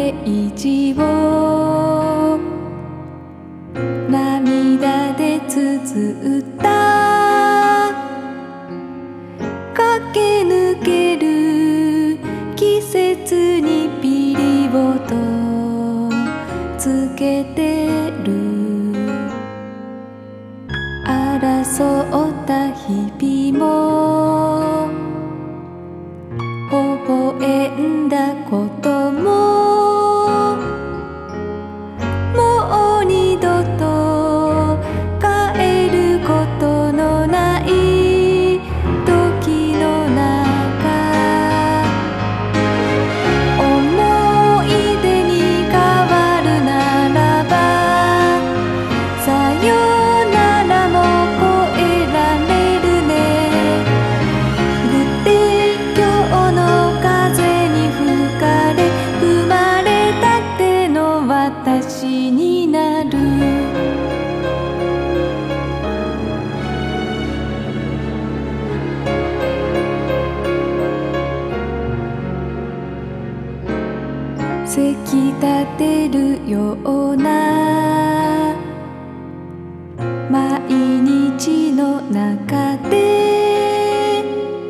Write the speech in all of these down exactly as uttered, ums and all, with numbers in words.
ページを涙で綴った駆け抜ける季節にピリオドつけてる争った日々も微笑んだことももう二度と帰ることのない時の中思い出に変わるならばさよならも越えられるねグテ今日の風に吹かれ生まれたての私になるせき立てるような毎日の中で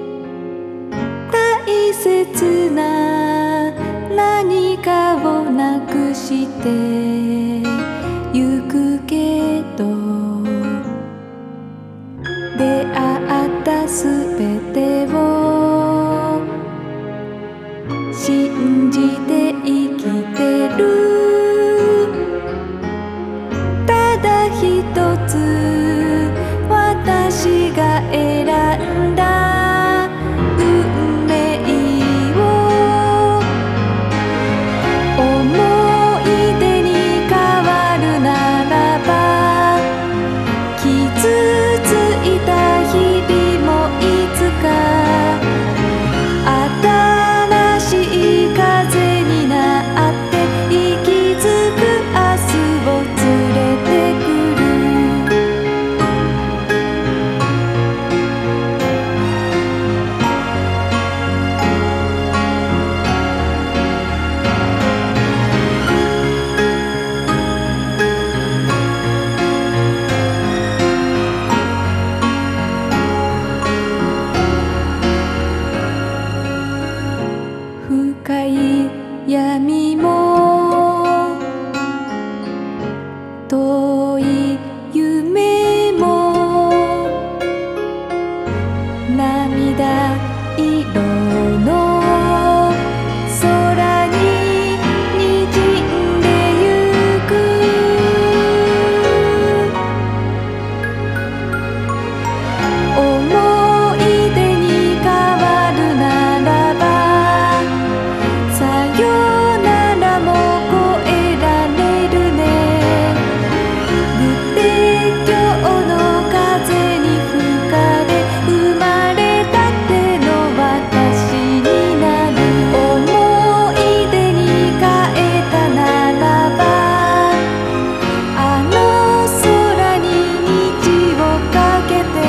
大切な何かをなくしてゆくけど出会ったすべてを信じて生きてるただ一つ私が選んだ運命を思い出に変わるならば傷ついた日々もいつか新しい風になって息づく明日を連れてくる深い闇も遠い夢も涙色の空ににじんでゆく思い出に変わるならばさよならも越えられるねグテ今日の風に吹かれ生まれたての私になる思い出に変えたならばあの空に虹をかけて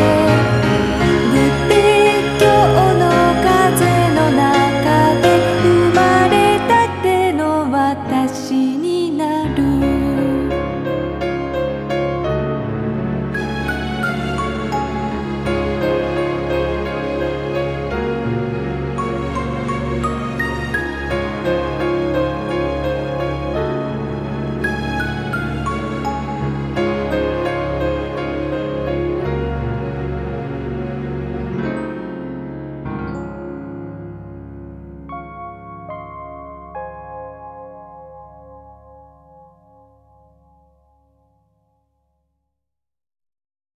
グテ今日の風の中で生まれたての私に